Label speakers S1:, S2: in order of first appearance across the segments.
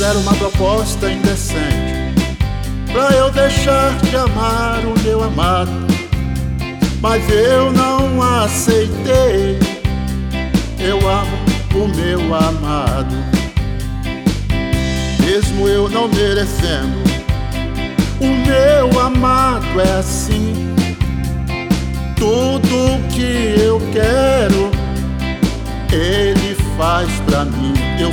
S1: fizeram uma proposta indecente pra eu deixar de amar o meu amado, mas eu não aceitei. Eu amo o meu amado, mesmo eu não merecendo. O meu amado é assim. Tudo que eu quero, ele faz pra mim. Eu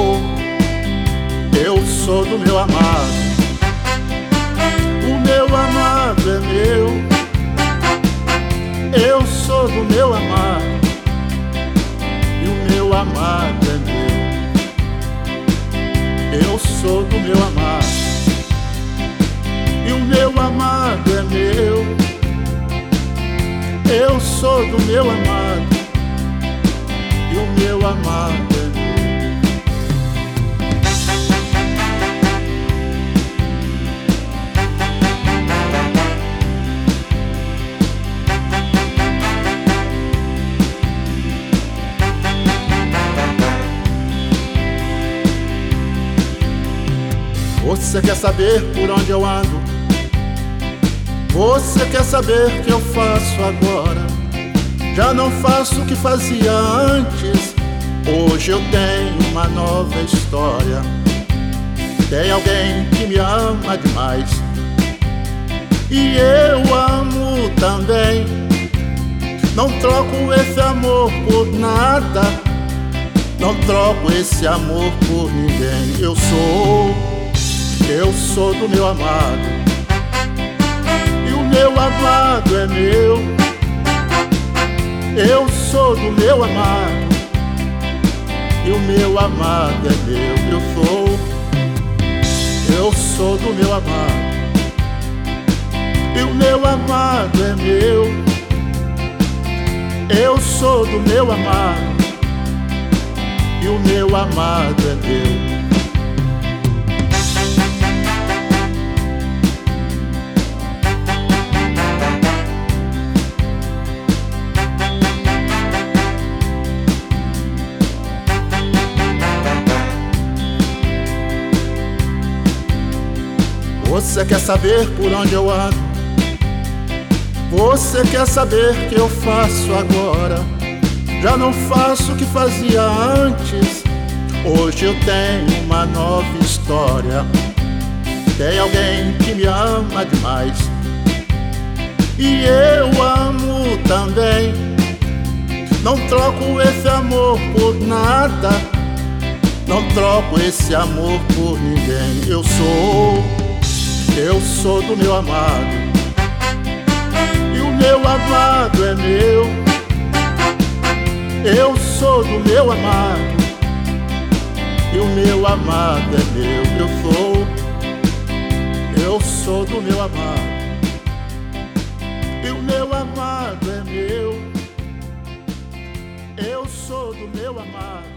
S1: sou do meu amado. O meu amado é meu. Eu sou do meu amado. E o meu amado é meu. Eu sou do meu amado. E o meu amado é meu. Eu sou do meu amado. E o meu amado é meu. Você quer saber por onde eu ando? Você quer saber o que eu faço agora? Já não faço o que fazia antes. Hoje eu tenho uma nova história. Tem alguém que me ama demais, e eu amo também. Não troco esse amor por nada. Não troco esse amor por ninguém. Eu sou do meu amado. E o meu amado é meu. Eu sou do meu amado. E o meu amado é meu. Eu sou do meu amado. E o meu amado é meu. Eu sou do meu amado. E o meu amado é meu. Você quer saber por onde eu ando? Você quer saber o que eu faço agora? Já não faço o que fazia antes. Hoje eu tenho uma nova história. Tem alguém que me ama demais, e eu amo também. Não troco esse amor por nada. Não troco esse amor por ninguém. Eu sou do meu amado. E o meu amado é meu. Eu sou do meu amado. E o meu amado é meu. Eu sou do meu amado. E o meu amado é meu. Eu sou do meu amado.